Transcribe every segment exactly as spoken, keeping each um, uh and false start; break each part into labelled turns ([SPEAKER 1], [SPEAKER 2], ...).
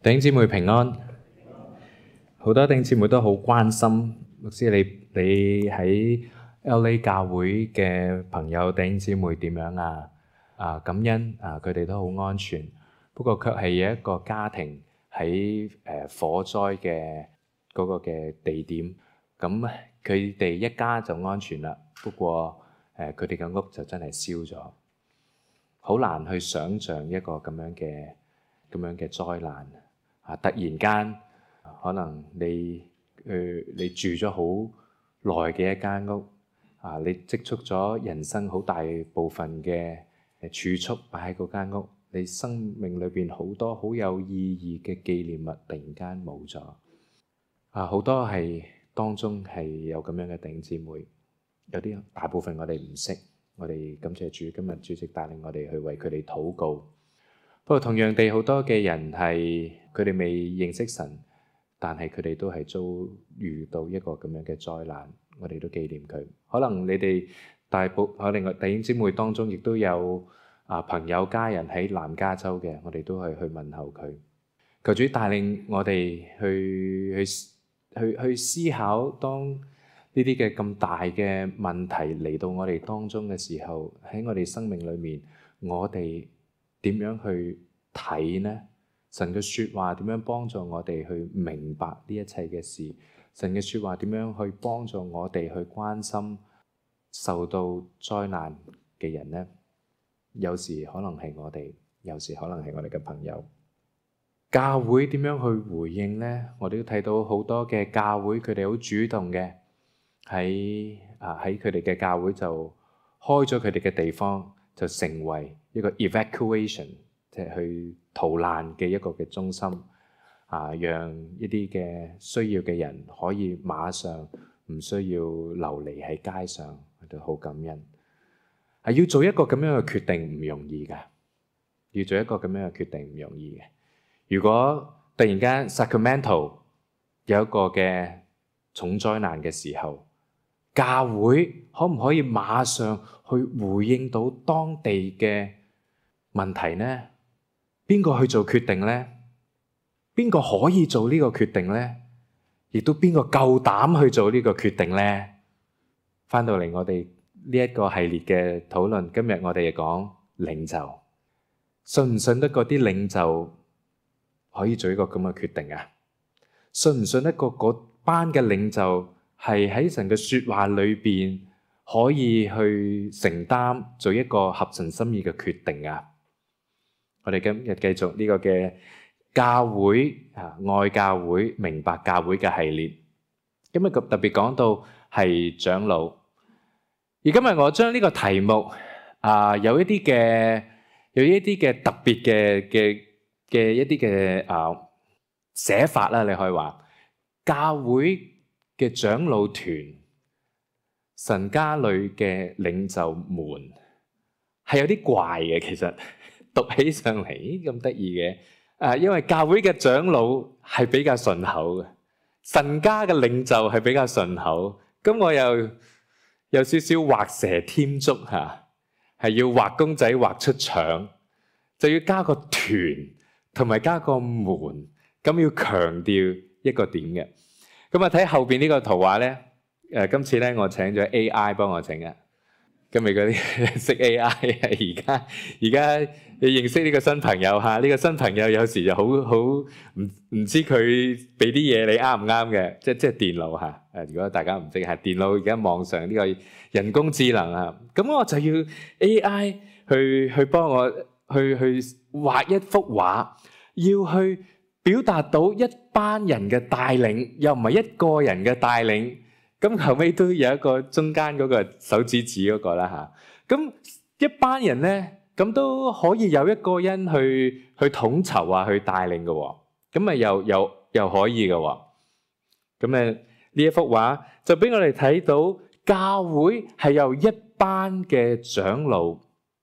[SPEAKER 1] 弟兄姊妹平安，好多弟兄姊妹都好關心，牧師你你喺 L A 教會嘅朋友弟兄姊妹點樣啊？啊感恩啊，佢哋都好安全。不過卻係有一個家庭喺誒、呃、火災嘅嗰個嘅地點，咁佢哋一家就安全啦。不過誒佢哋嘅屋就真係燒咗，好難去想像一個咁樣嘅咁樣嘅災難。啊！突然間，可能你誒、呃、你住咗好耐嘅一間屋，啊！你積蓄咗人生好大部分嘅儲蓄擺喺嗰間屋，你生命裏邊好多好有意義嘅紀念物突然間冇咗。啊！好多係當中係有咁樣嘅弟兄姊妹，有啲大部分我哋唔識，我哋感謝主，今日主席帶領我哋去為佢哋禱告。不過同樣地，好多嘅人係佢哋未認識神，但係佢哋都係遭遇到一個咁樣嘅災難，我哋都紀念佢。可能你哋大部可能弟兄姊妹當中亦都有啊朋友家人喺南加州嘅，我哋都係去問候佢。求主帶領我哋去去去去思考，當呢啲嘅咁大嘅問題嚟到我哋當中嘅時候，喺我哋生命裏面，我哋點樣去睇呢？神嘅説話點樣幫助我哋去明白呢一切嘅事？神嘅説話點樣去幫助我哋去關心受到災難嘅人呢？有時可能係我哋，有時可能係我哋嘅朋友。教會點樣去回應呢？我哋都睇到好多嘅教會，佢哋好主動嘅喺啊喺佢哋嘅教會就開咗佢哋嘅地方，就成為一個 evacuation，即係去逃難嘅一個嘅中心啊，讓一啲嘅需要嘅人可以馬上唔需要流離喺街上，我哋好感恩。係要做一個咁樣嘅決定唔容易㗎，要做一個咁樣嘅決定唔容易嘅。如果突然間 Sacramento 有一個嘅重災難嘅時候，教會可唔可以馬上去回應到當地嘅問題呢？邊個去做決定呢？邊個可以做呢個決定呢？亦都邊個夠膽去做呢個決定呢？翻到嚟我哋呢一個系列嘅討論，今日我哋講領袖，信唔信得過啲領袖可以做一個咁嘅決定啊？信唔信得過嗰班嘅領袖係喺神嘅説話裏邊可以去承擔做一個合神心意嘅決定啊？我哋今日繼續呢個嘅教會啊，愛教會、明白教會嘅系列。今日特別講到係長老，而今日我將呢個題目啊，有一啲嘅有一啲嘅特別嘅嘅嘅一啲嘅啊寫法啦，你可以話教會嘅長老團、神家裏嘅領袖們係有啲怪嘅，其實讀起上嚟咁得意嘅。誒，因為教會嘅長老係比較順口嘅，神家嘅領袖係比較順口。咁我又有少少畫蛇添足嚇，係要畫公仔畫出腸，就要加個團同埋加個門，咁要強調一個點嘅。咁啊，睇後邊呢個圖畫咧，誒今次咧我請咗 A I 幫我整嘅。今日嗰啲識 A I 啊，而家而家你認識呢個新朋友嚇，呢個新朋友有時就好好唔唔知佢俾啲嘢你啱唔啱嘅，即即係電腦嚇。誒，如果大家唔識係電腦，而家網上呢個人工智能啊，咁我就要 A I 去去幫我去去畫一幅畫，要去表達到一班人嘅帶領，又唔係一個人嘅帶領。咁後尾都有一個中間嗰個手指指嗰個啦嚇。咁一班人咧，咁都可以有一個人去去統籌啊，去帶領嘅喎。咁啊又又又可以嘅喎。咁誒呢一幅畫就俾我哋睇到教會係由一班嘅長老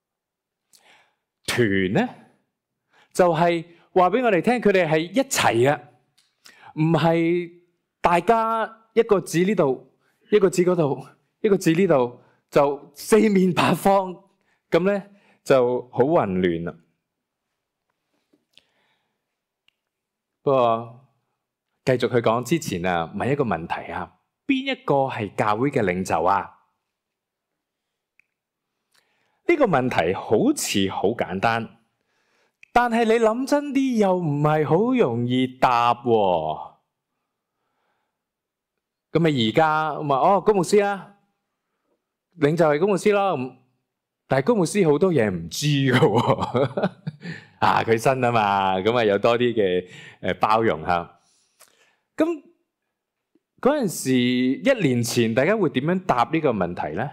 [SPEAKER 1] 團咧，就係話俾我哋聽，佢哋係一齊嘅，唔係大家一個指呢度。一個指嗰度，一個指呢度，就四面八方，咁咧就好混亂啦。 不過繼續去講之前啊，問一個問題啊，邊一個係教會嘅領袖啊？呢個問題好似好簡單，但係你諗真啲又唔係好容易答喎。咁咪而家咁啊？哦，高牧師啦，領袖係高牧師啦。咁但係高牧師好多嘢唔知㗎喎。啊，佢新啊嘛，咁啊有多啲嘅誒包容嚇。咁嗰陣時一年前，大家會點樣答呢個問題咧？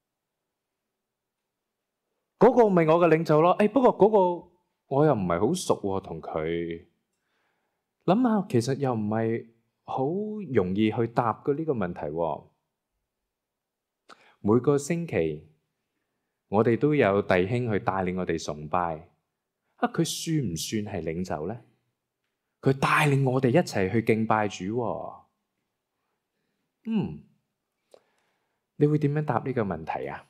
[SPEAKER 1] 嗰個咪我嘅領袖咯。誒，不過嗰個我又唔係好熟喎，同佢諗下，其實又唔係好容易去答嘅呢個問題喎。每個星期我哋都有弟兄去帶領我哋崇拜，啊，佢算唔算係領袖咧？佢帶領我哋一齊去敬拜主喎。嗯，你會點樣答呢個問題啊？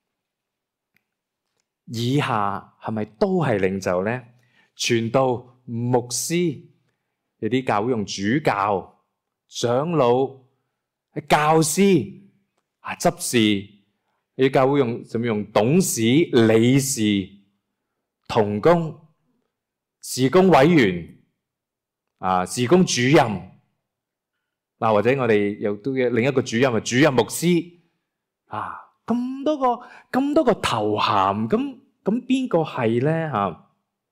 [SPEAKER 1] 以下係咪都係領袖咧？傳道、牧師，有啲教會用主教、長老、教師啊、執事，有啲教會用甚至用董事、理事、同工、事工委員啊、事工主任啊，或者我哋又都有另一個主任啊，主任牧師啊。咁多個咁多個頭銜，咁咁邊個係咧嚇？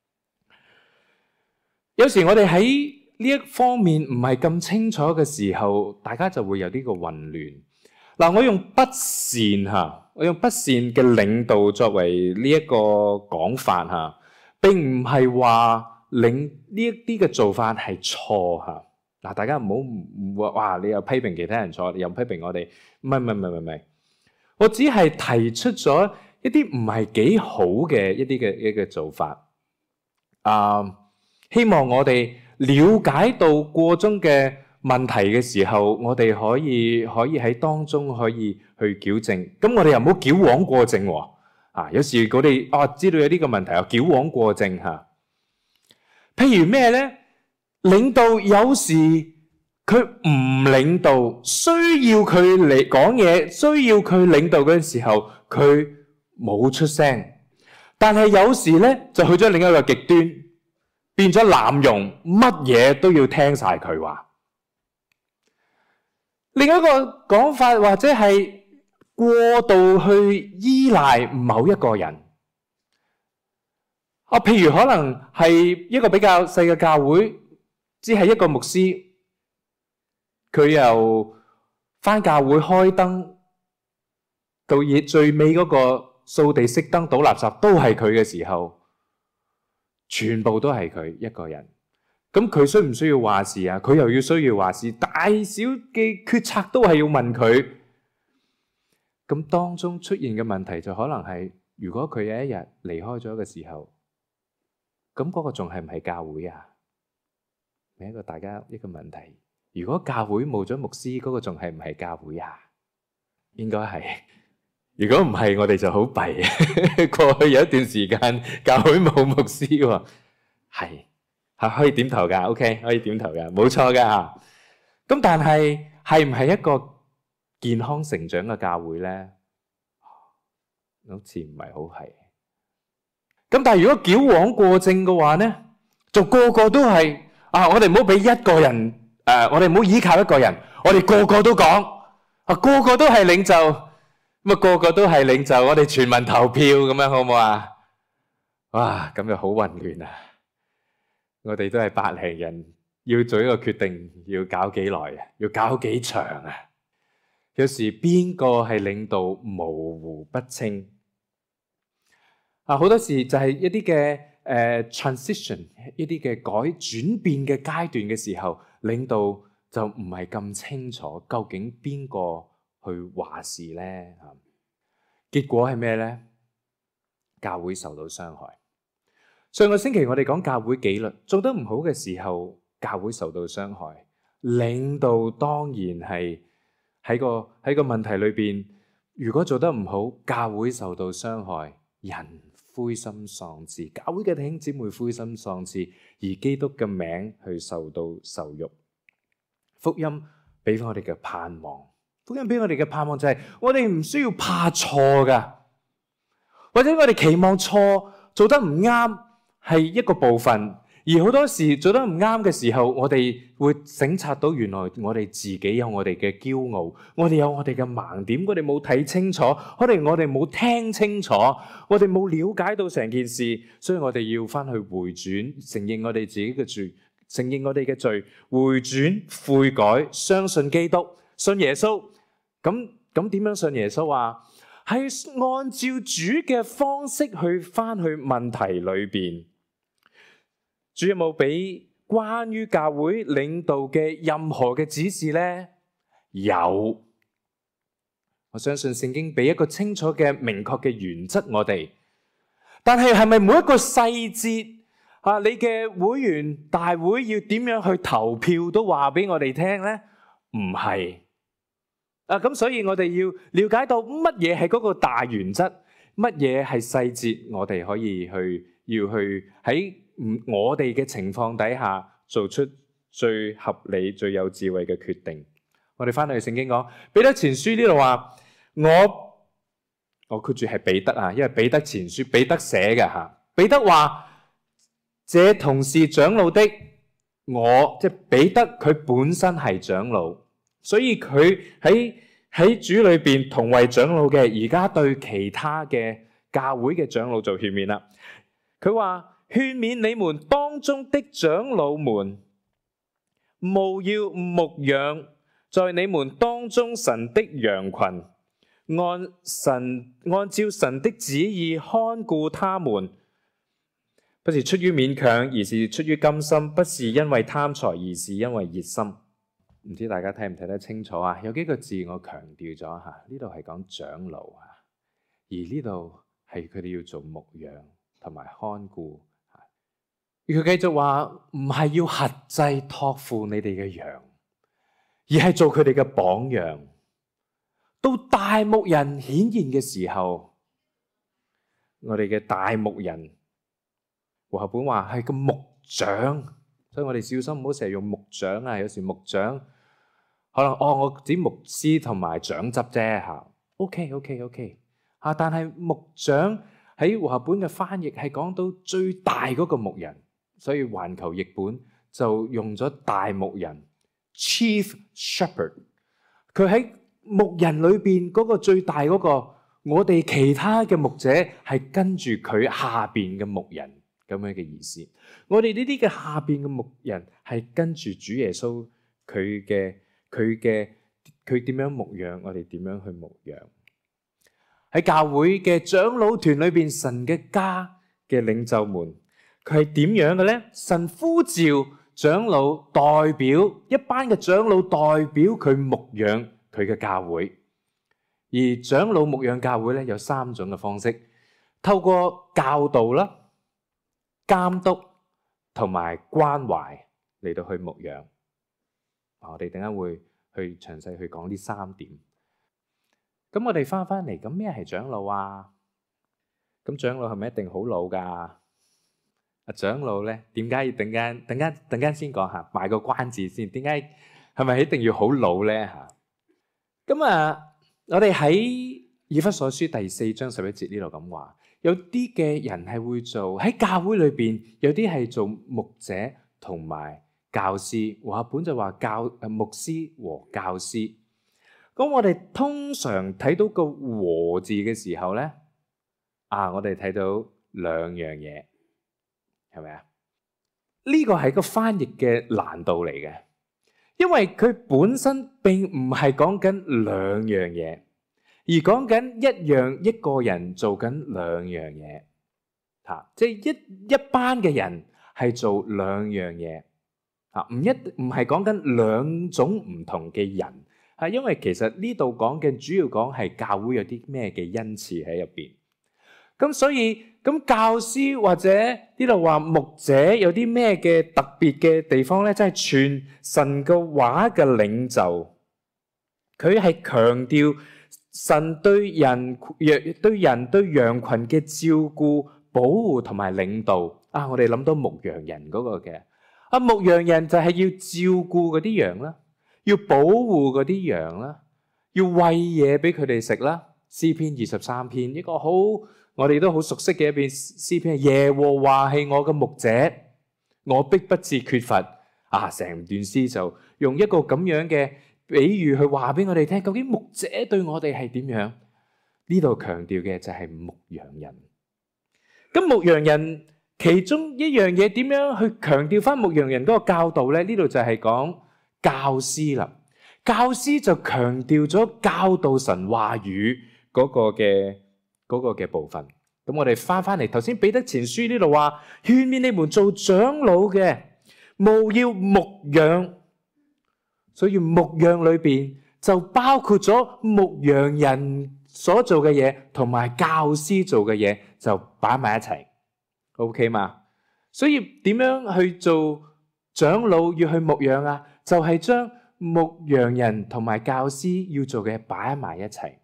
[SPEAKER 1] 有時我哋喺呢一方面唔係咁清楚嘅時候，大家就會有呢個混亂。嗱，我用不善嚇，我用不善嘅領導作為呢一個講法嚇，並唔係話領呢一啲嘅做法係錯嚇。嗱，大家唔好唔話哇，你又批評其他人錯，你又批評我哋，唔係唔係唔係唔係。我只係提出咗一啲唔係幾好嘅一啲嘅一個做法，啊，希望我哋了解到個中嘅問題嘅時候，我哋可以可以喺當中可以去矯正。咁我哋又唔好矯枉過正喎。啊，有時我哋啊知道有呢個問題，又矯枉過正嚇。譬如咩咧？領導有時佢唔領導，需要佢嚟講嘢，需要佢領導嗰陣時候，佢冇出聲。但係有時咧，就去咗另一個極端，變咗濫用，乜嘢都要聽晒佢話。另一個講法或者係過度去依賴某一個人。啊，譬如可能係一個比較細嘅教會，只係一個牧師。佢又返教會開燈，到夜最尾嗰個掃地熄燈倒垃圾都係佢嘅時候，全部都係佢一個人。咁佢需唔需要話事啊？佢又要需要話事，大小嘅決策都係要問佢。咁當中出現嘅問題就可能係，如果佢有一日離開咗嘅時候，咁嗰個仲係唔係教會啊？係一個大家一個問題。如果教會冇咗牧師，嗰個仲係唔係教會啊？應該係。如果唔係，我哋就好弊。過去有一段時間，教會冇牧師喎。係，係可以點頭㗎。OK，可以點頭㗎，冇錯㗎嚇。咁但係係唔係一個健康成長嘅教會咧？好似唔係好係。咁但係如果矯枉過正嘅話咧，就個個都係啊！我哋唔好俾一個人。誒、uh，我哋唔好依靠一個人，我哋個個都講，啊個個都係領袖，咁啊個個都係領袖，我哋全民投票咁樣好唔好啊？哇，咁就好混亂啊！我哋都係百零人，要做一個決定，要搞幾耐啊？要搞幾長啊？有時邊個係領導模糊不清啊，好多時就係一啲嘅誒 transition，一啲嘅改轉變嘅階段嘅時候。領導就唔係咁清楚，究竟邊個去話事咧？結果係咩咧？教會受到傷害。上個星期我哋講教會紀律做得唔好嘅時候，教會受到傷害。領導當然係喺個喺個問題裏邊，如果做得唔好，教會受到傷害，人灰心喪志，教會嘅弟兄姊妹灰心喪志，而基督嘅名去受到羞辱。福音俾我哋嘅盼望，福音俾我哋嘅盼望就係我哋唔需要怕錯噶，或者我哋期望錯做得唔啱係一個部分。而好多時做得唔啱嘅時候，我哋會省察到原來我哋自己有我哋嘅驕傲，我哋有我哋嘅盲點，我哋冇睇清楚，可能我哋冇聽清楚，我哋冇了解到成件事，所以我哋要翻去回轉，承認我哋自己嘅罪，承認我哋嘅罪，回轉悔改，相信基督，信耶穌。咁咁點樣信耶穌啊？係按照主嘅方式去翻去問題裏邊。主有冇俾關於教會領導嘅任何嘅指示呢？有，我相信聖經俾一個清楚嘅明確嘅原則我哋，但係係咪每一個細節啊？你嘅會員大會要點樣去投票都話俾我哋聽呢？唔係啊，咁所以我哋要了解到乜嘢係嗰個大原則，乜嘢係細節，我哋可以去要去喺唔我哋嘅情況底下做出最合理、最有智慧嘅決定。我哋翻去聖經講，彼得前書呢度話，我我括住係彼得啊，因為彼得前書彼得寫嘅吓。彼得話，這同是長老的，我即係彼得，佢本身係長老，所以佢喺喺主裏邊同為長老嘅，而家對其他嘅教會嘅長老做勸勉啦。佢話，勸勉你們當中的長老們，務要牧養在你們當中神的羊群，按神按照神的旨意看顧他們，不是出於勉強，而是出於甘心；不是因為貪財，而是因為熱心。唔知大家睇唔睇得清楚啊？有幾個字我強調咗吓，呢度係講長老啊，而呢度係佢哋要做牧養同埋看顧。佢繼續話，唔係要轄制託付你哋嘅羊，而係做佢哋嘅榜樣。到大牧人顯現嘅時候，我哋嘅大牧人，和合本話係個牧長，所以我哋小心唔好成日用牧長啊。有時牧長可能哦，我指牧師同埋長執啫吓。OK OK OK 吓，但係牧長喺和合本嘅翻譯係講到最大嗰個牧人。所以環球譯本就用咗大牧人 Chief Shepherd， 佢喺牧人裏邊嗰個最大嗰個，我哋其他嘅牧者係跟住佢下邊嘅牧人咁樣嘅意思。我哋呢啲嘅下邊嘅牧人係跟住主耶穌佢嘅佢嘅佢點樣牧養，我哋點樣去牧養。喺教會嘅長老團裏邊，神嘅家嘅領袖們。佢係點樣嘅咧？神呼召長老代表一班嘅長老代表佢牧養佢嘅教會，而長老牧養教會咧有三種嘅方式，透過教導啦、監督同埋關懷嚟到去牧養。我哋等間會去詳細去講呢三點。咁我哋翻翻嚟，咁咩係長老啊？咁長老係咪一定好老噶？啊，長老咧，點解要等間等間等間先講下，賣個關子先。點解係咪一定要好老咧？吓，咁啊，我哋喺以弗所書第四章十一節呢度咁話，有啲嘅人係會做喺教會裏邊，有啲係做牧者同埋教師。和合本就話教誒牧師和教師。咁我哋通常睇到個和字嘅時候咧，啊，我哋睇到兩樣嘢。係咪啊？呢個係個翻譯嘅難度嚟嘅，因為佢本身並唔係講緊兩樣嘢，而講緊一樣一個人做緊兩樣嘢，吓，即係一一班嘅人係做兩樣嘢，吓，唔一唔係講緊兩種唔同嘅人，係因為其實呢度講嘅主要講係教會有啲咩嘅恩賜喺入邊。咁所以咁教師或者呢度話牧者有啲咩嘅特別嘅地方咧？即係傳神嘅話嘅領袖，佢係強調神對人、對人對羊群嘅照顧、 保護同埋領導啊！我哋諗到牧羊人嗰個嘅啊，牧羊人就係要照顧嗰啲羊啦，要保護嗰啲羊啦，要餵嘢俾佢哋食啦。詩篇二十三篇一個好我哋都好熟悉嘅一篇詩篇，耶和華係我嘅牧者，我必不致缺乏啊！成段詩就用一個咁樣嘅比喻去話俾我哋聽，究竟牧者對我哋係點樣？呢度強調嘅就係牧羊人。咁牧羊人其中一樣嘢點樣去強調翻牧羊人嗰個教導呢？呢度就係講教師啦。教師就強調咗教導神話語嗰個嘅嗰個嘅部分。咁我哋翻翻嚟頭先彼得前書呢度話，勸勉你們做長老嘅，務要牧養。所以牧養裏邊就包括咗牧羊人所做嘅嘢同埋教師做嘅嘢就擺埋一齊 ，OK 嘛？所以點樣去做長老要去牧養啊？就係將牧羊人同埋教師要做嘅擺埋一齊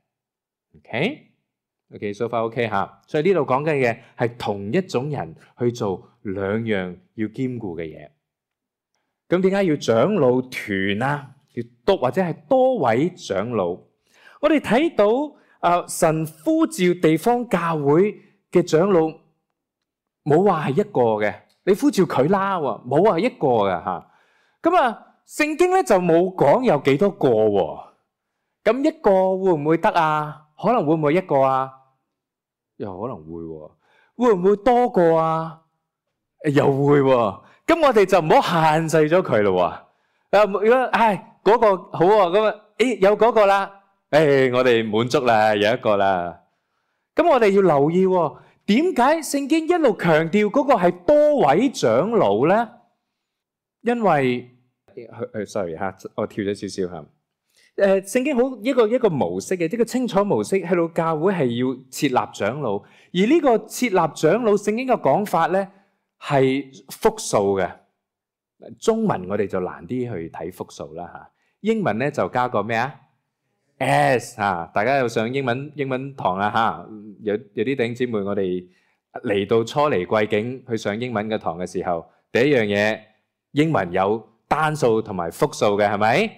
[SPEAKER 1] ，OK？OK，so far OK 吓。所以呢度講緊嘅係同一種人去做兩樣要兼顧嘅嘢。咁點解要長老團啊？要多或者係多位長老？我哋睇到。啊！神呼召地方教會嘅長老，冇話係一個嘅，你呼召佢啦喎，冇話係一個嘅嚇。咁啊，聖經咧就冇講有幾多個喎。咁一個會唔會得啊？可能會唔會一個啊？又可能會喎。會唔會多個啊？又會喎。咁我哋就唔好限制咗佢咯喎。啊，如果唉嗰個好喎，咁啊，誒有嗰個啦。誒，我哋滿足啦，有一個啦。咁我哋要留意喎，點解聖經一路強調嗰個係多位長老咧？因為誒，sorry 嚇，我跳咗少少嚇。誒，聖經好一個一個模式嘅，一個清楚模式，喺度教會係要設立長老，而呢個設立長老，聖經嘅講法咧係複數嘅。中文我哋就難啲去睇複數啦嚇，英文咧就加個咩啊？S 嚇，大家有上英文英文堂啦嚇，有有啲弟兄姊妹，我哋嚟到初嚟貴境去上英文嘅堂嘅時候，第一樣嘢英文有單數同埋複數嘅係咪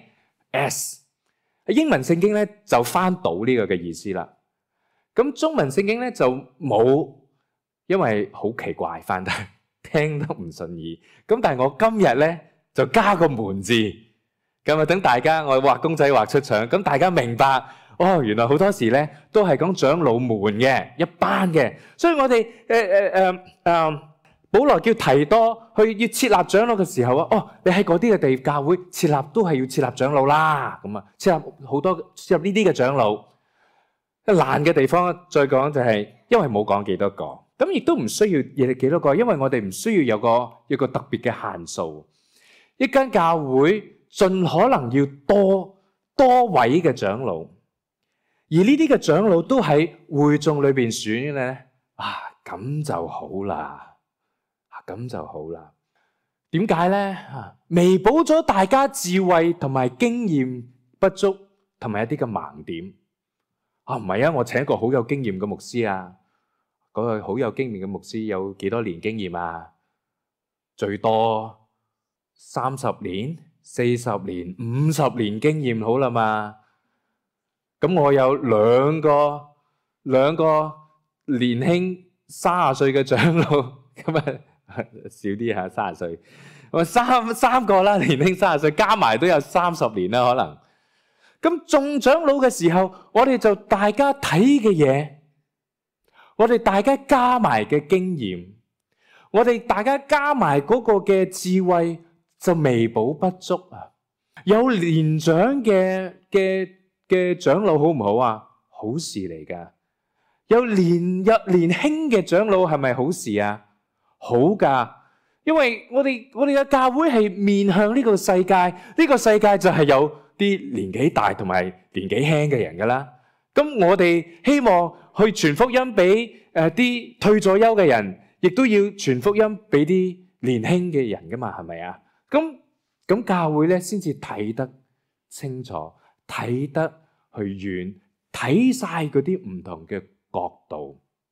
[SPEAKER 1] ？S 英文聖經咧就翻到呢個嘅意思啦。咁中文聖經咧就冇，因為好奇怪翻得聽得唔順耳。咁但係我今日咧就加個門字。咁啊，等大家我畫公仔畫出腸，咁大家明白哦。原來好多時咧都係講長老們嘅一班嘅，所以我哋誒誒誒誒，保羅叫提多去要設立長老嘅時候啊，哦，你喺嗰啲嘅地教會設立都係要設立長老啦。咁啊，設立好多設立呢啲嘅長老。難嘅地方再講就係，因為冇講幾多個，咁亦都唔需要亦幾多個，因為我哋唔需要有個有個特別嘅限數。一間教會盡可能要多多位嘅長老，而呢啲嘅長老都喺會眾裏邊選嘅咧，啊咁就好啦，啊咁就好啦。點解咧？啊，彌補咗大家智慧同埋經驗不足，同埋一啲嘅盲點。啊，唔係啊，我請一個好有經驗嘅牧師啊，嗰個好有經驗嘅牧師有幾多年經驗啊？最多三十年。四十年、五十年經驗好啦嘛，咁我有兩個兩個年輕三十歲嘅長老，咁啊少啲嚇三十歲，我三三個啦，年輕三十歲加埋都有三十年啦可能。咁眾長老嘅時候，我哋就大家睇嘅嘢，我哋大家加埋嘅經驗，我哋大家加埋嗰個嘅智慧。就彌補不足啊！有年長嘅嘅嘅長老好唔好啊？好事嚟㗎。有年有年輕嘅長老係咪好事啊？好㗎，因為我哋我哋嘅教會係面向呢個世界，呢個世界就係有啲年紀大同埋年紀輕嘅人㗎啦。咁我哋希望去傳福音俾誒啲退咗休嘅人，亦都要傳福音俾啲年輕嘅人㗎嘛？係咪啊？咁咁教會咧，先至睇得清楚，睇得去遠，睇晒嗰啲唔同嘅角度。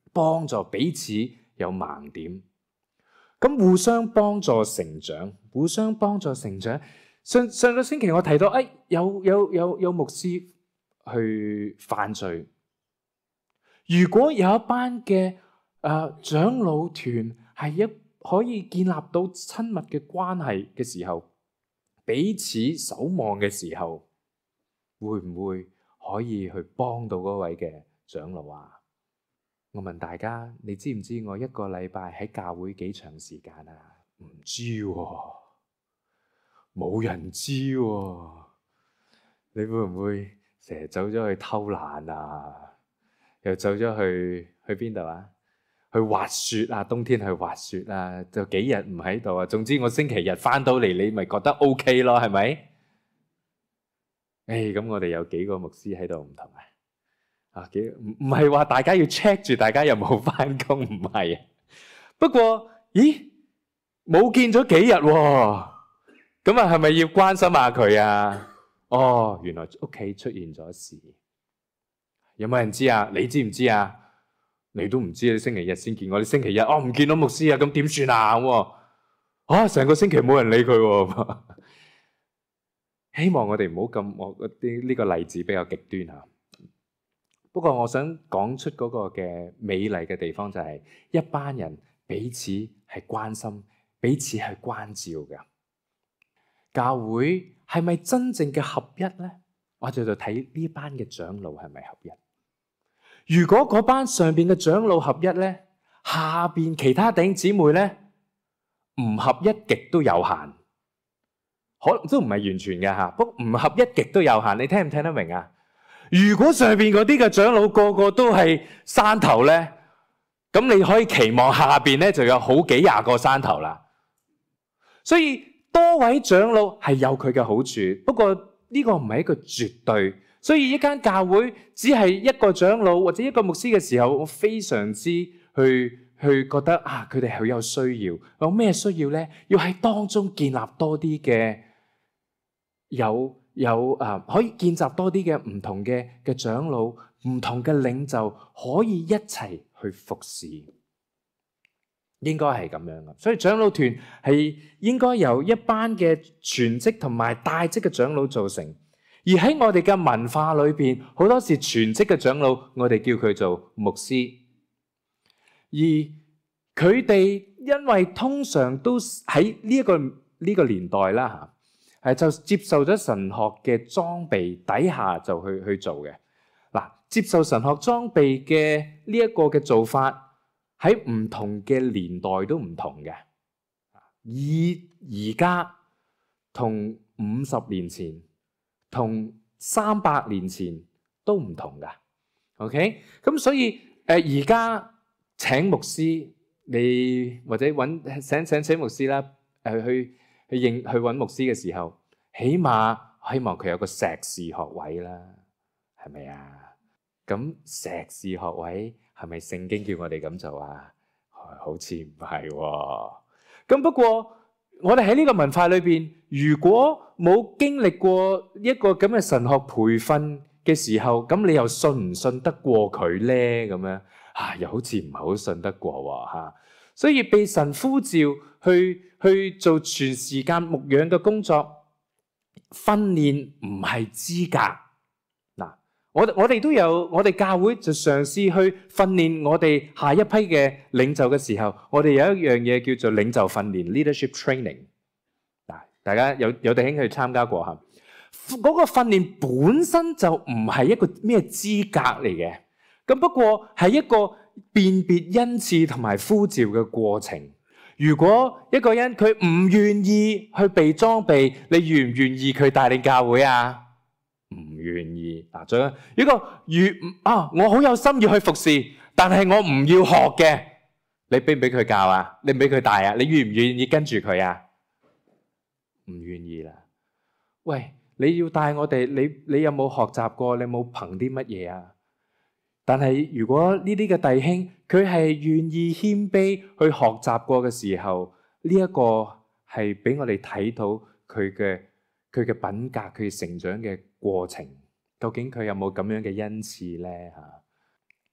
[SPEAKER 1] 幫助彼此有盲點，咁互相幫助成長，互相幫助成長。上上個星期我提到，哎，有有有有牧師去犯罪，如果有一班嘅誒、呃、長老團係一可以建立到親密嘅關係嘅時候，彼此守望嘅時候，會唔會可以去幫到嗰位嘅長老啊？我問大家，你知唔知我一個禮拜喺教會幾長時間啊？唔知喎，冇人知喎。你會唔會成日走咗去偷懶啊？又走咗去去邊度啊？去滑雪啊！冬天去滑雪啊，就幾日唔喺度啊。總之我星期日翻到嚟，你咪覺得 OK 咯，係咪？誒，咁我哋有幾個牧師喺度唔同啊？啊，幾唔唔係話大家要 check 住大家有冇翻工，唔係啊。不過，咦，冇見咗幾日喎，咁啊係咪要關心下佢啊？哦，原來屋企出現咗事，有冇人知啊？你知唔知啊？你都唔知，你星期日先見我，你星期日哦唔見到牧師啊，咁點算啊？啊，成個星期冇人理佢喎。希望我哋唔好咁，我啲呢個例子比較極端嚇。不過我想講出嗰個嘅美麗嘅地方就係一班人彼此係關心，彼此係關照嘅。教會係咪真正嘅合一呢？我就就睇呢班嘅長老係咪合一。如果嗰班上邊嘅長老合一呢，下邊其他弟兄姊妹呢唔合一極都有限，可能都唔係完全嘅吓，不過唔合一極都有限。你聽唔聽得明啊？如果上邊嗰啲嘅長老個個都係山頭呢，咁你可以期望下邊呢就有好幾廿個山頭啦。所以多位長老係有佢嘅好處，不過呢個唔係一個絕對。所以一間教會只係一個長老或者一個牧師嘅時候，我非常之去去覺得啊，佢哋係有需要。有咩需要呢？要喺當中建立多啲嘅有有啊，可以建立多啲嘅唔同嘅嘅長老，唔同嘅領袖可以一齊去服侍。應該係咁樣嘅。所以長老團係應該由一班嘅全職同埋帶職嘅長老組成。而喺我哋嘅文化裏邊，好多時全職嘅長老，我哋叫佢做牧師。而佢哋因為通常都喺呢一個呢個年代啦嚇，係就接受咗神學嘅裝備底下就去去做嘅。嗱，接受神學裝備嘅呢一個嘅做法喺唔同嘅年代都唔同嘅。以而家同五十年前，同三百年前都唔同噶 ，OK？ 咁所以誒而家請牧師，你或者揾請請請牧師啦，誒去去認去揾牧師嘅時候，起碼希望佢有個碩士學位啦，係咪啊？咁碩士學位係咪聖經叫我哋咁做啊？好似唔係喎。咁不過，我哋喺呢個文化裏邊，如果冇經歷過一個咁嘅神學培訓嘅時候，咁你又信唔信得過佢呢？咁樣啊，又好似唔係好信得過喎嚇。所以被神呼召去去做全時間牧養嘅工作，訓練唔係資格。嗱，我我哋都有，我哋教會就嘗試去訓練我哋下一批嘅領袖嘅時候，我哋有一樣嘢叫做領袖訓練 （leadership training）。嗱，大家有有弟兄去參加過嚇，嗰個訓練本身就唔係一個咩資格嚟嘅，咁不過係一個辨別恩賜同埋呼召嘅過程。如果一個人佢唔願意去被裝備，你願唔願意佢帶領教會啊？唔願意。嗱，仲有一個願啊，我好有心要去服侍，但係我唔要學嘅，你俾唔俾佢教啊？你唔俾佢帶啊？你願唔願意跟住佢啊？唔願意啦。喂，你要帶我哋，你你有冇學習過？你有冇憑啲乜嘢啊？但係如果呢啲嘅弟兄，佢係願意謙卑去學習過嘅時候，呢一個係俾我哋睇到佢嘅佢嘅品格，佢成長嘅過程，究竟佢有冇咁樣嘅恩賜咧？嚇，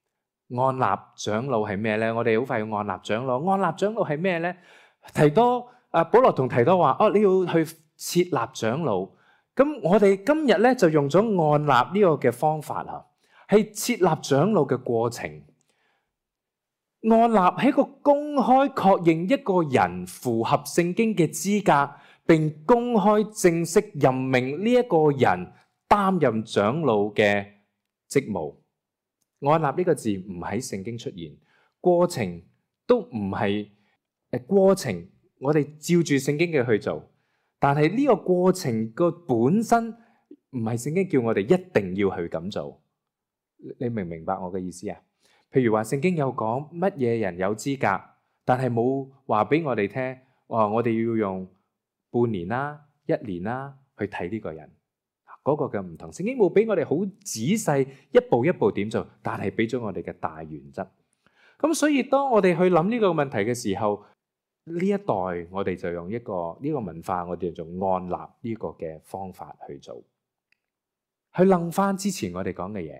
[SPEAKER 1] 按立長老係咩咧？我哋好快要按立長老。按立長老係咩咧？提多啊，保羅同提多話：哦，你要去設立長老。咁我哋今日咧就用咗按立呢個嘅方法啊，係設立長老嘅過程。按立係一個公開確認一個人符合聖經嘅資格，並公開正式任命呢一個人擔任長老嘅職務。按立呢個字唔喺聖經出現，過程都唔係誒過程，我哋照住聖經嘅去做，但係呢個過程個本身唔係聖經叫我哋一定要去咁做。你明唔明白我嘅意思啊？譬如話聖經有講乜嘢人有資格，但係冇話俾我哋聽，話我哋要用半年啦、一年啦去睇呢個人。嗰個嘅唔同，聖經冇俾我哋好仔細一步一步點做，但係俾咗我哋嘅大原則。咁所以當我哋去諗呢個問題嘅時候，呢一代我哋就用一個呢個文化，我哋就用按立呢個嘅方法去做，去諗翻之前我哋講嘅嘢。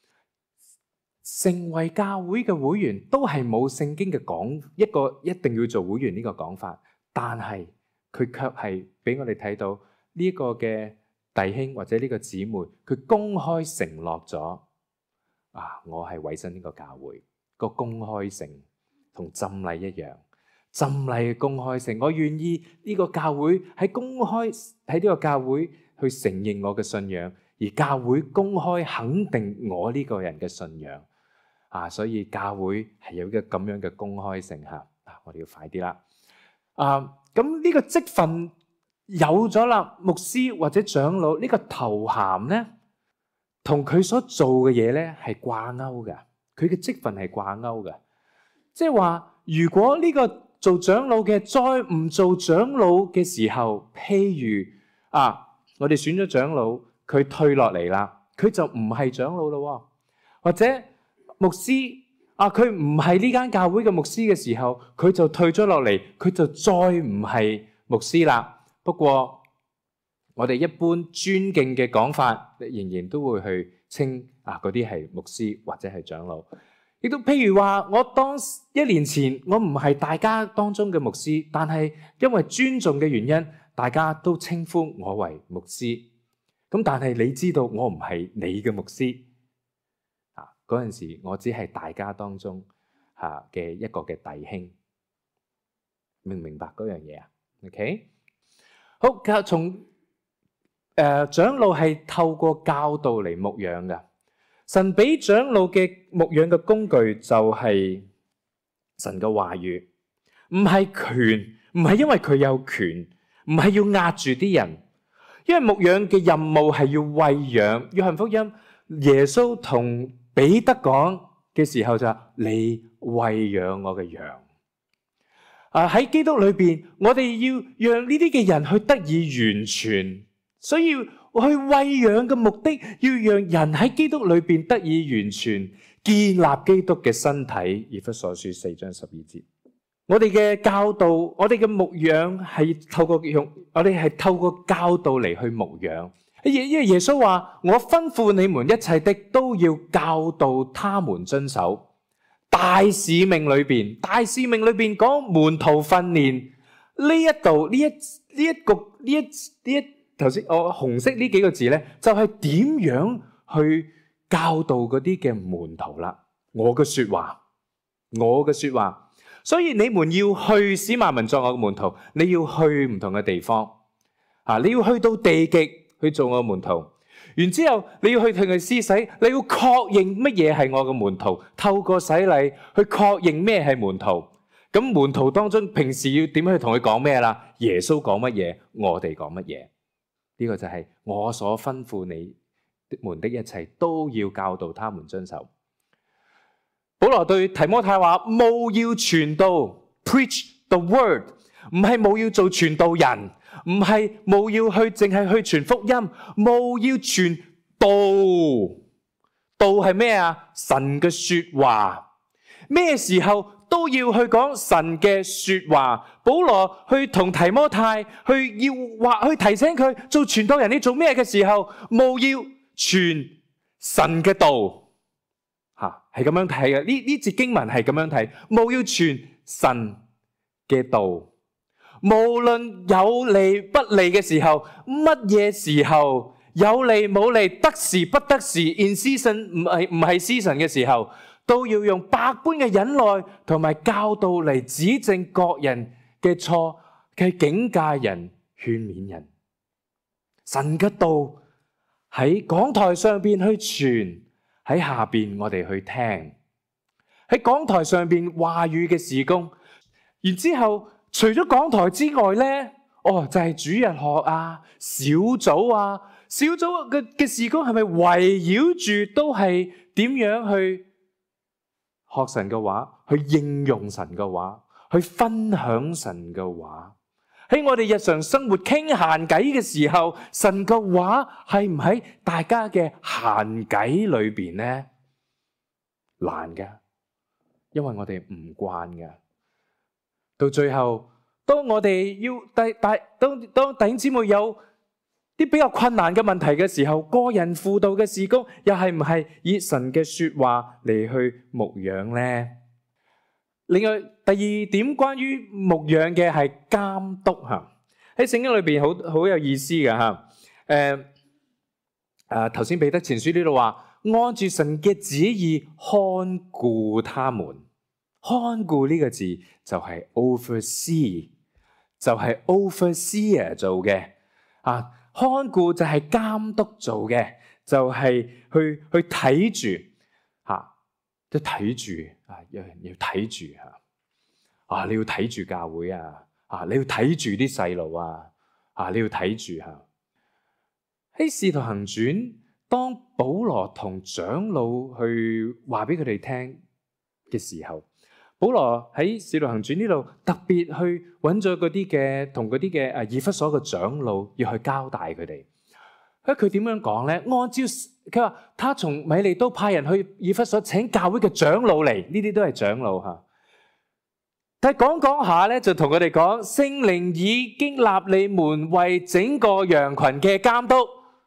[SPEAKER 1] 成為教會嘅會員都係冇聖經嘅講一個一定要做會員呢個講法，但係佢卻係俾我哋睇到呢個嘅弟兄或者呢個姊妹，佢公開承諾咗啊，我係委身呢個教會。個公開性同浸禮一樣，浸禮嘅公開性，我願意呢個教會喺公開喺呢個教會去承認我嘅信仰，而教會公開肯定我呢個人嘅信仰啊，所以教會係有一個咁樣嘅公開性吓。啊，我哋要快啲啦。啊，咁呢個職份有咗啦，牧師或者長老呢個頭銜咧，同佢所做嘅嘢咧係掛鈎嘅，佢嘅職份係掛鈎嘅。即係話，如果呢個做長老嘅再唔做長老嘅時候，譬如啊，我哋選咗長老，佢退落嚟啦，佢就唔係長老咯。或者牧師啊，佢唔係呢間教會嘅牧師嘅時候，佢就退咗落嚟，佢就再唔係牧師啦。不過我哋一般尊敬嘅講法，仍然都會去稱啊嗰啲係牧師或者係長老。亦都譬如話，我當一年前我唔係大家當中嘅牧師，但係因為尊重嘅原因，大家都稱呼我為牧師。咁但係你知道我唔係你嘅牧師啊，嗰陣時我只係大家當中吓嘅一個嘅弟兄，明唔明白嗰樣嘢啊 ？OK， 好，從誒、呃、長老係透過教導嚟牧養嘅。神俾長老嘅牧養嘅工具就係神嘅話語，唔係權，唔係因為佢有權，唔係要壓住啲人，因為牧養嘅任務係要餵養。約翰福音耶穌同彼得講嘅時候就話：你餵養我嘅羊。啊，喺基督裏邊，我哋要讓呢啲嘅人去得以完全，所以去餵養嘅目的，要讓人喺基督裏邊得以完全，建立基督嘅身體。以弗所書四章十二節，我哋嘅教導，我哋嘅牧養係透過用，我哋係透過教導嚟去牧養。因為耶穌話：我吩咐你們一切的，都要教導他們遵守。大使命裏邊，大使命裏邊講門徒訓練呢一度呢一呢一個呢一呢一。頭先我紅色呢幾個字咧，就係點樣去教導嗰啲嘅門徒啦。我嘅說話，我嘅說話，所以你們要去使萬民作我嘅門徒，你要去唔同嘅地方啊，你要去到地極去做我嘅門徒。然之後你要去同佢施洗，你要確認乜嘢係我嘅門徒，透過洗禮去確認咩係門徒。咁門徒當中平時要點樣去同佢講咩啦？耶穌講乜嘢，我哋講乜嘢。呢個就係我所吩咐你們的一切，都要教導他們遵守。保羅對提摩太話：務要傳道 ，preach the word， 唔係務要做傳道人，唔係務要去淨係去傳福音，務要傳道。道係咩啊？神嘅說話，咩時候都要去講神嘅說話。保羅去同提摩太去要話去提醒佢做傳道人，你做咩嘅時候，務要傳神嘅道嚇，係咁樣睇嘅。呢呢節經文係咁樣睇，務要傳神嘅道，無論有利不利嘅時候，乜嘢時候有利冇利，得時不得時 ，in season 唔係唔係 season 嘅時候，都要用百般嘅忍耐同埋教導嚟指正各人嘅錯，嘅警戒人、勸勉人。神嘅道喺講台上邊去傳，喺下邊我哋去聽。喺講台上邊話語嘅事工，然之後除咗講台之外咧，哦就係主日學啊、小組啊、小組嘅嘅事工係咪圍繞住都係點樣去學神嘅話，去應用神嘅話，去分享神嘅話？喺我哋日常生活傾閒偈嘅時候，神嘅話係唔喺大家嘅閒偈裏邊呢？難㗎，因為我哋唔慣㗎。到最後，當我哋要大大當當弟兄姊妹有啲比較困難嘅問題嘅時候，個人輔導嘅事工又係唔係以神嘅說話嚟去牧養呢？另外第二點關於牧養嘅係監督吓，喺聖經裏邊好好有意思嘅吓。誒誒，頭先彼得前書呢度話，按住神嘅旨意看顧他們。看顧呢個字就係 oversee，就係 overseer 做嘅啊。看顧就係監督做嘅，就係去去睇住吓，都睇住。啊！有人要睇住嚇，啊！你要睇住教會啊，啊！你要睇住啲細路啊，啊！你要睇住嚇。喺《使徒行傳》，當保羅同長老去話俾佢哋聽嘅時候，保羅喺《使徒行傳》呢度特別去揾咗嗰啲嘅同嗰啲嘅誒以弗所嘅長老，要去交代佢哋。咁佢點樣講咧？按照佢話，他從米利都派人去以弗所請教會嘅長老嚟，呢啲都係長老吓。但係講講下咧，就同佢哋講，聖靈已經立你們為整個羊群嘅監督。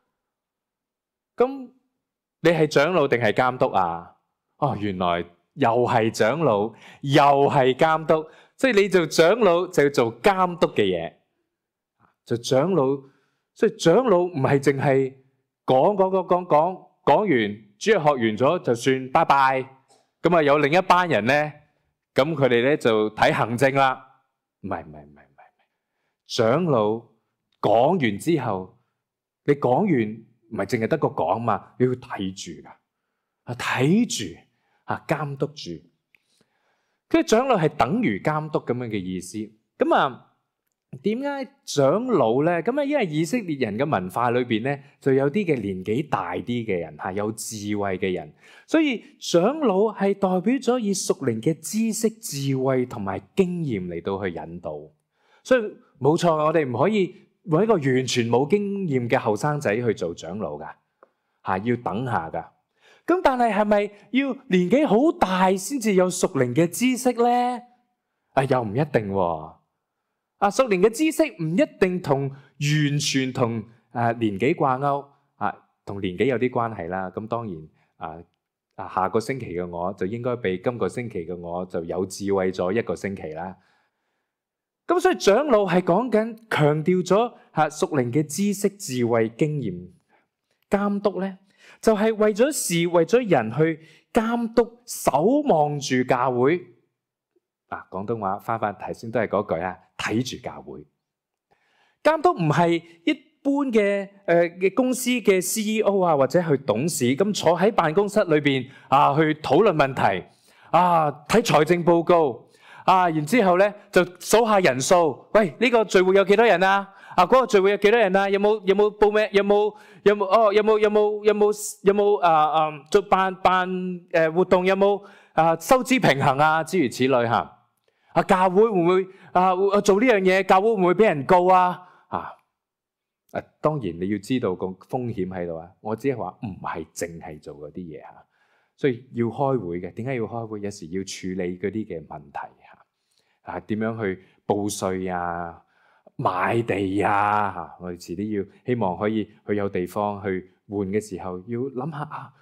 [SPEAKER 1] 咁你係長老定係監督啊？哦，原來又係長老，又係監督，所以你做長老就要做監督嘅嘢，做長老。所以長老唔係淨係講講講講講講完，主日學完咗就算，拜拜。咁啊有另一班人咧，咁佢哋咧就睇行政啦。唔係唔係唔係唔係唔係，長老講完之後，你講完唔係淨係得個講嘛，你要睇住噶，啊睇住啊監督住。跟住長老係等於監督咁樣嘅意思。咁啊。點解長老咧？咁啊，因為以色列人嘅文化裏邊咧，就有啲嘅年紀大啲嘅人吓，有智慧嘅人，所以長老係代表咗以屬靈嘅知識、智慧同埋經驗嚟到去引導。所以冇錯，我哋唔可以搵一個完全冇經驗嘅後生仔去做長老噶吓，要等下噶。咁但係係咪要年紀好大先至有屬靈嘅知識咧？啊，又唔一定喎。啊，屬靈嘅知識唔一定同完全同誒年紀掛鈎，啊，同年紀有啲關係啦。咁當然啊啊，下個星期嘅我就應該比今個星期嘅我就有智慧咗一個星期啦。咁所以長老係講緊強調咗吓屬靈嘅知識、智慧、經驗。監督咧就係為咗事、為咗人去監督、守望住教會。啊，廣東話翻翻頭先都係嗰句啊，睇住教會。監督唔係一般嘅誒嘅公司嘅 C E O 啊，或者去董事咁坐喺辦公室裏邊啊，去討論問題啊，睇財政報告啊，然之後咧就數下人數。喂，呢個聚會有幾多人啊？啊，嗰個聚會有幾多人啊？有冇有冇報名？有冇有冇哦？有冇有冇有冇有冇啊啊？做辦辦誒活動有冇啊？收支平衡啊，諸如此類嚇。啊，教會會唔會啊做呢樣嘢？教會會唔會俾人告啊？啊，誒當然你要知道個風險喺度啊！我只係話唔係淨係做嗰啲嘢嚇，所以要開會嘅。點解要開會？有時要處理嗰啲嘅問題嚇，啊點樣去報稅啊、買地啊嚇？我哋遲啲要希望可以去有地方去換嘅時候，要諗下啊，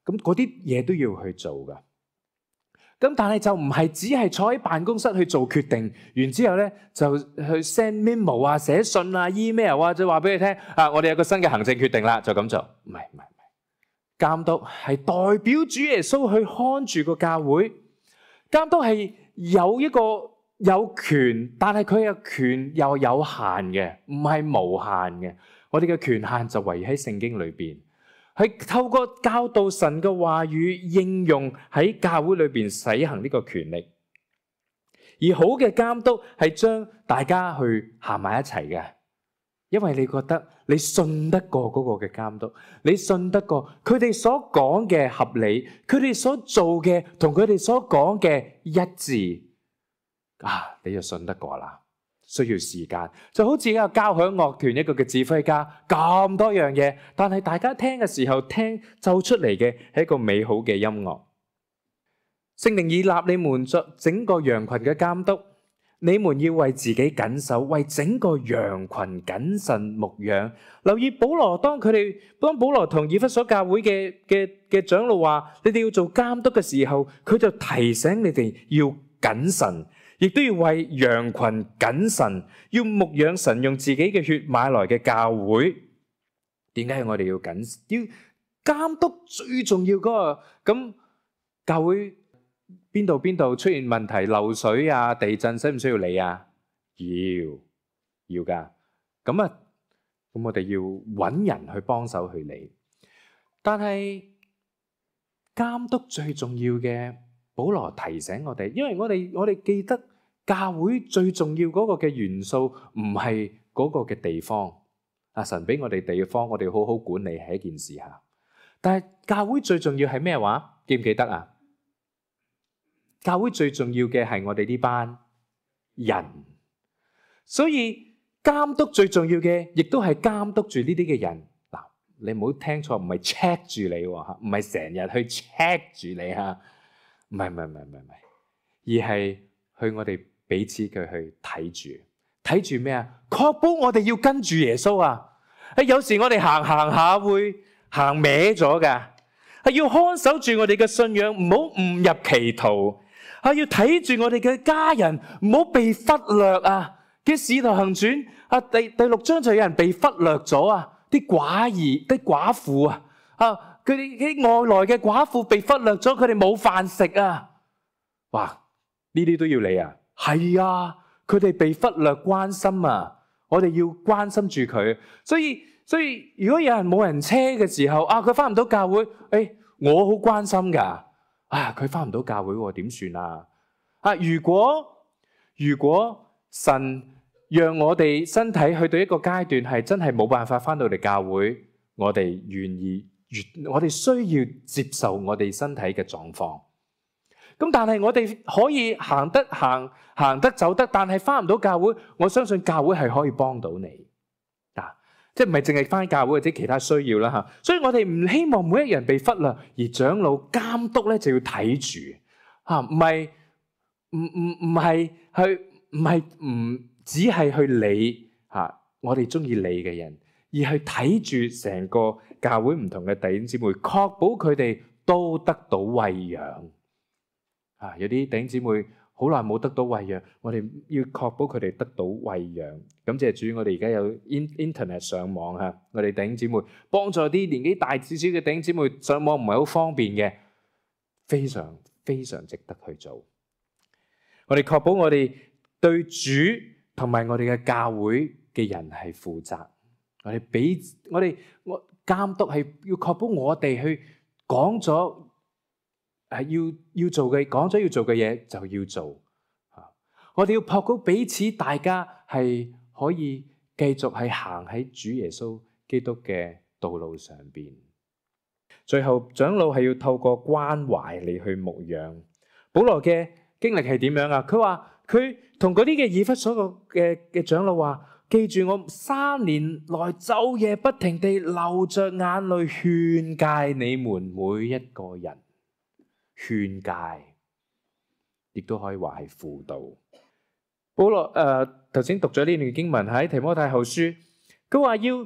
[SPEAKER 1] 咁嗰啲嘢都要去做噶。咁但係就唔係只係坐喺辦公室去做決定，然之後咧就去 send memo 啊、寫信啊、email 啊，就話俾你聽啊，我哋有個新嘅行政決定啦，就咁做。唔係唔係唔係，監督係代表主耶穌去看住個教會。監督係有一個有權，但係佢嘅權又有限嘅，唔係無限嘅。我哋嘅權限就圍喺聖經裏邊。係透過教導神嘅話語，應用喺教會裏邊使行呢個權力。而好嘅監督係將大家去行埋一齊嘅，因為你覺得你信得過嗰個嘅監督，你信得過佢哋所講嘅合理，佢哋所做嘅同佢哋所講嘅一致啊，你就信得過啦。需要時間，就好似一個交響樂團一個嘅指揮家，咁多樣嘢，但係大家聽嘅時候聽奏出嚟嘅係一個美好嘅音樂。聖靈已立你們作整個羊群嘅監督，你們要為自己謹守，為整個羊群謹慎牧養。留意保羅當佢哋當保羅同以弗所教會嘅嘅嘅長老話，你哋要做監督嘅時候，佢就提醒你哋要謹慎。亦都要為羊群謹慎，要牧養神用自己嘅血買來嘅教會。點解我哋要謹慎？要監督最重要嗰個咁教會邊度邊度出現問題，漏水啊、地震，需唔需要理啊？要要噶。咁啊，咁我哋要揾人去幫手去理。但係監督最重要嘅，保羅提醒我哋，因為我哋我哋記得教會最重要嗰個嘅元素唔係嗰個嘅地方。阿神俾我哋地方，我哋好好管理係一件事吓。但係教會最重要係咩話？記唔記得啊？教會最重要嘅係我哋呢班人，所以監督最重要嘅，亦都係監督住呢啲嘅人。嗱，你唔好聽錯，唔係 check 住你吓，唔係成日去 check 住你吓。唔係唔係唔係唔係唔係，而係去我哋彼此佢去睇住，睇住咩啊？確保我哋要跟住耶穌啊！誒，有時我哋行行下會行歪咗噶，係要看守住我哋嘅信仰，唔好誤入歧途。係要睇住我哋嘅家人，唔好被忽略啊！嘅使徒行傳啊，第第六章就有人被忽略咗啊！啲寡兒、啲寡婦啊，啊！佢哋啲外來嘅寡婦被忽略咗，佢哋冇飯食啊！哇，呢啲都要理啊？係啊，佢哋被忽略關心啊，我哋要關心住佢。所以所以，如果有人冇人車嘅時候，啊，佢翻唔到教會，誒，我好關心噶。啊，佢翻唔到教會，點算啊？啊，如果如果神讓我哋身體去到一個階段，係真係冇辦法翻到嚟教會，我哋願意。我哋需要接受我哋身體嘅狀況，咁但係我哋可以行得行行得走得，但係翻唔到教會，我相信教會係可以幫到你啊！即係唔係淨係翻教會或者其他需要啦吓，所以我哋唔希望每一人被忽略，而長老監督咧就要睇住吓，唔係唔唔唔係去唔係唔只係去理吓我哋中意理嘅人。而係睇住成個教會唔同嘅弟兄姊妹，確保佢哋都得到餵養。啊，有啲弟兄姊妹好耐冇得到餵養，我哋要確保佢哋得到餵養。感謝主，我哋而家有 internet 上網嚇，我哋弟兄姊妹幫助啲年紀大少少嘅弟兄姊妹上網唔係好方便嘅，非常非常值得去做。我哋確保我哋對主同埋我哋嘅教會嘅人係負責。我哋俾我哋我監督係要確保我哋去講咗係要要做嘅，講咗要做嘅嘢就要做。我哋要確保彼此大家係可以繼續係行喺主耶穌基督嘅道路上邊。最後長老係要透過關懷嚟去牧養。保羅嘅經歷係點樣啊？佢話佢同嗰啲嘅以弗所嘅嘅長老話。記住我三年內晝夜不停地流着眼淚勸誡你們每一個人，勸誡亦都可以話係輔導。保羅誒頭先讀咗呢段經文喺提摩太後書，佢話要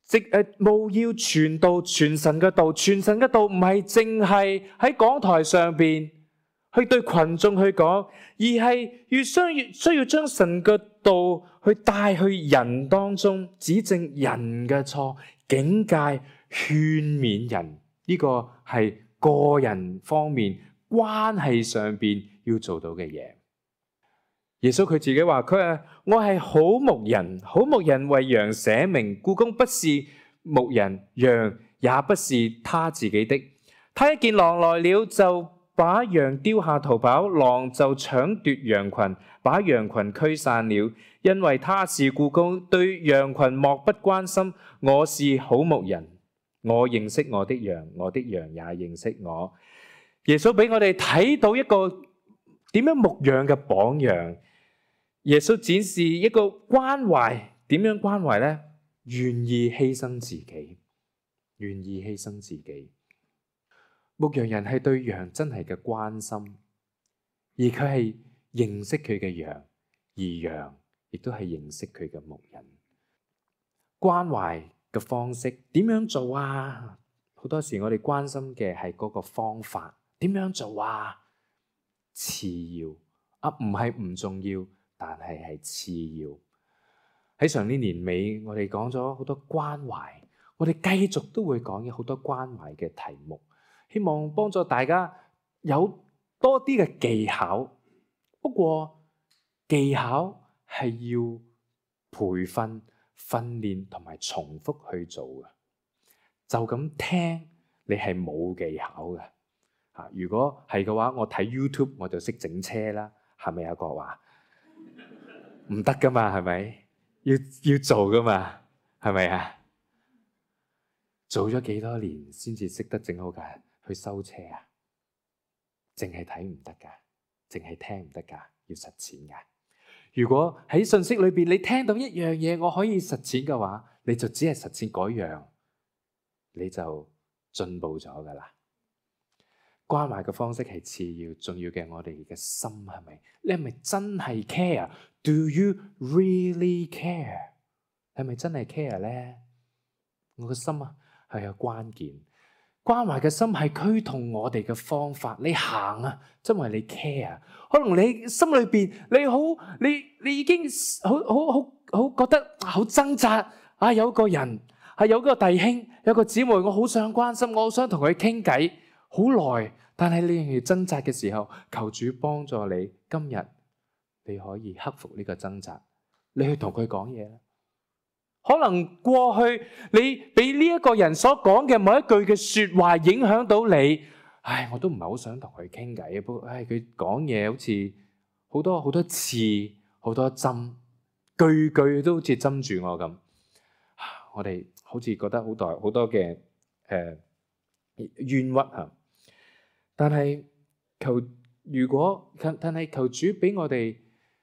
[SPEAKER 1] 直誒務要傳道，傳神嘅道，傳神嘅道唔係淨係喺講台上邊去對群眾去講，而係要需要需要將神嘅道去帶去人當中，指正人嘅錯，警戒、勸勉人。呢個係個人方面關係上邊要做到嘅嘢。耶穌佢自己話：佢話我係好牧人，好牧人為羊捨命，僱工不是牧人，羊也不是他自己的。他一見狼來了，就把羊丟下逃跑，狼就搶奪羊群，把羊群驅散了。因為他是僱工，對羊群漠不關心。我是好牧人，我認識我的羊，我的羊也認識我。耶穌俾我哋睇到一個點樣牧羊嘅榜樣。耶穌展示一個關懷，點樣關懷呢？願意犧牲自己，願意犧牲自己。牧羊人係對羊真係嘅關心，而佢係認識佢嘅羊，而羊亦都係認識佢嘅牧人。關懷嘅方式點樣做啊？好多時我哋關心嘅係嗰個方法，點樣做啊？次要啊，唔係唔重要。但係係次要。喺上年年尾，我哋講咗好多關懷，我哋繼續都會講好多關懷嘅題目，希望幫助大家有多啲嘅技巧。不過技巧係要培訓、訓練同埋重複去做嘅。就咁聽，你係冇技巧嘅。嚇，如果係嘅話，我睇 YouTube 我就識整車啦，係咪有個話？唔得噶嘛，係咪？要要做噶嘛，係咪啊？做咗幾多年先至識得整好架去修車啊？淨係睇唔得噶，淨係聽唔得噶，要實踐噶。如果喺信息裏邊你聽到一樣嘢，我可以實踐嘅話，你就只係實踐嗰樣，你就進步咗噶啦。關懷嘅方式係次要，重要嘅我哋嘅心係咪？你係咪真係 care？Do you really care？ 係咪真係 care 咧？我個心啊係有關鍵。關懷嘅心係驅動我哋嘅方法。你行啊，因為你 care。可能你心裏邊你好，你你已經好好好好覺得好掙扎啊！有個人係有個弟兄，有個姊妹，我好想關心，我好想同佢傾偈。好耐，但係你仍然掙扎嘅時候，求主幫助你。今日你可以克服呢個掙扎，你去同佢講嘢啦。可能過去你俾呢一個人所講嘅某一句嘅說話影響到你，唉，我都唔係好想同佢傾偈。不過，唉，佢講嘢好似好多好多刺，好多針，句句都好似針住我咁。我哋好似覺得好多好多嘅誒冤屈啊！但係求如果但係求主俾我哋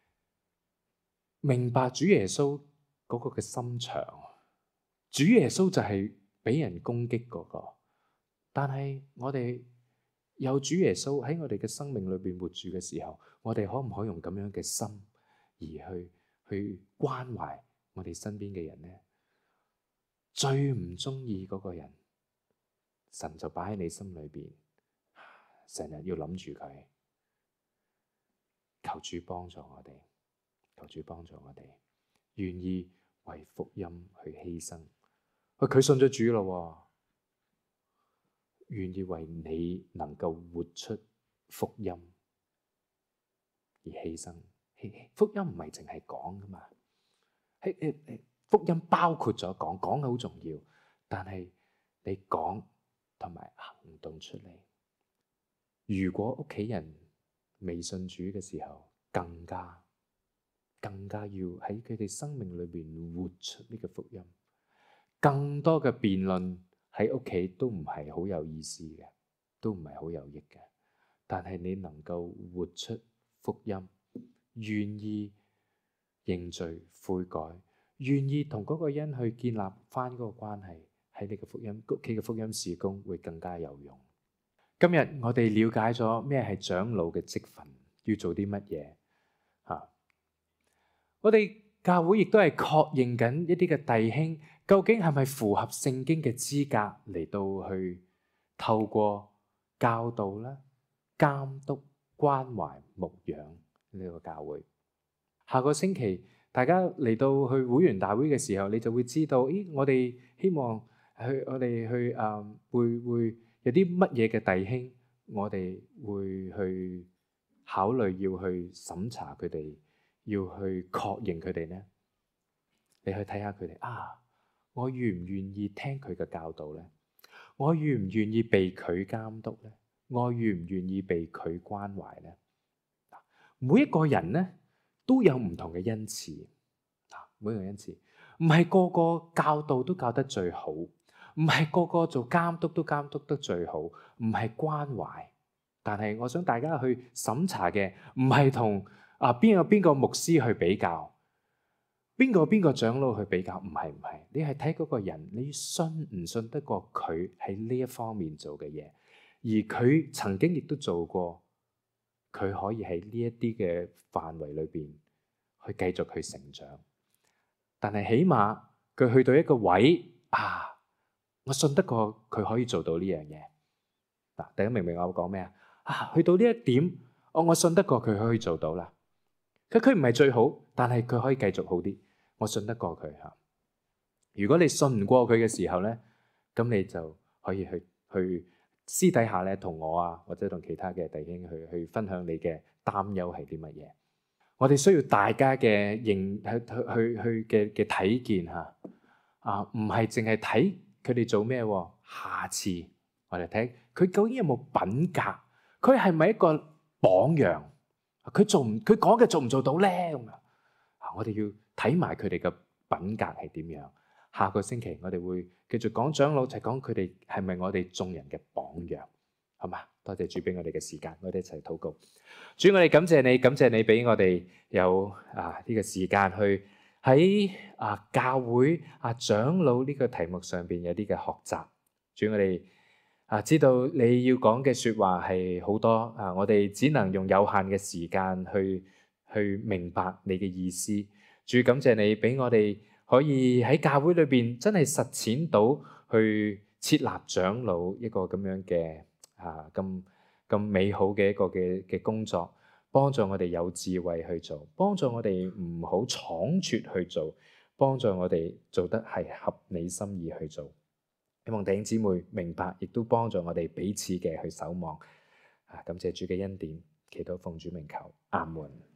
[SPEAKER 1] 明白主耶穌嗰個嘅心腸。主耶穌就係俾人攻擊嗰個，但係我哋有主耶穌喺我哋嘅生命裏邊活住嘅時候，我哋可唔可以用咁樣嘅心而去去關懷我哋身邊嘅人呢？最唔中意嗰個人，神就擺喺你心裏邊。成日要諗住佢，求主幫助我哋，求主幫助我哋，願意為福音去犧牲。佢佢信咗主咯，願意為你能夠活出福音而犧牲。福音唔係淨係講噶嘛，福音包括咗講，講好重要，但係你講同埋行動出嚟。如果屋企人未信主嘅時候，更加更加要喺佢哋生命裏邊活出呢個福音。更多嘅辯論喺屋企都唔係好有意思嘅，都唔係好有益嘅。但係你能夠活出福音，願意認罪悔改，願意同嗰個人去建立翻嗰個關係，喺你嘅福音屋企嘅福音事工會更加有用。今日我哋了解咗咩係長老嘅職分，要做啲乜嘢嚇？我哋教會亦都係確認緊一啲嘅弟兄究竟係咪符合聖經嘅資格嚟到去透過教導啦、監督、關懷、牧養呢個教會？下個星期大家嚟到去會員大會嘅時候，你就會知道，咦，我哋希望去我哋去誒、呃、會會有啲乜嘢嘅弟兄，我哋會去考慮要去審查佢哋，要去確認佢哋呢？你去睇下佢哋啊，我願唔願意聽佢嘅教導呢？我願唔願意被佢監督呢？我願唔願意被佢關懷呢？每一個人呢都有唔同嘅恩賜，每一個恩賜唔係個個教導都教得最好，唔係個個做監督都監督得最好，唔係關懷。但係我想大家去審查嘅唔係同啊邊個邊個牧師去比較，邊個邊個長老去比較，唔係唔係，你係睇嗰個人，你信唔信得過佢喺呢一方面做嘅嘢，而佢曾經亦都做過，佢可以喺呢一啲嘅範圍裏邊去繼續去成長。但係起碼佢去到一個位啊，我信得過佢可以做到呢樣嘢。嗱，大家明唔明我講咩啊？啊，去到呢一點，我我信得過佢可以做到啦。佢佢唔係最好，但係佢可以繼續好啲，我信得過佢嚇。如果你信唔過佢嘅時候咧，咁你就可以去去私底下咧同我啊，或者同其他嘅弟兄去去分享你嘅擔憂係啲乜嘢。我哋需要大家嘅認去去去嘅嘅睇見嚇啊，唔係淨係睇佢哋做咩喎。下次我哋睇佢究竟有冇品格，佢係咪一個榜樣？佢做唔佢講嘅做唔做到咧？咁啊，我哋要睇埋佢哋嘅品格係點樣。下個星期我哋會繼續講長老，就係講佢哋係咪我哋眾人嘅榜樣，好嘛？多謝主俾我哋嘅時間，我哋一齊禱告。主，我哋感謝你，感謝你俾我哋有啊呢個時間去喺啊教會啊長老呢個題目上邊有啲嘅學習。主，我哋啊知道你要講嘅說話係好多啊，我哋只能用有限嘅時間去去明白你嘅意思。主，感謝你俾我哋可以喺教會裏邊真係實踐到去設立長老一個咁樣嘅啊咁咁美好嘅一個嘅嘅工作，幫助我哋有智慧去做，幫助我哋唔好倉促去做，幫助我哋做得係合你心意去做。希望弟兄姊妹明白，亦都幫助我哋彼此嘅去守望。啊，感謝主嘅恩典，祈禱奉主名求，阿門。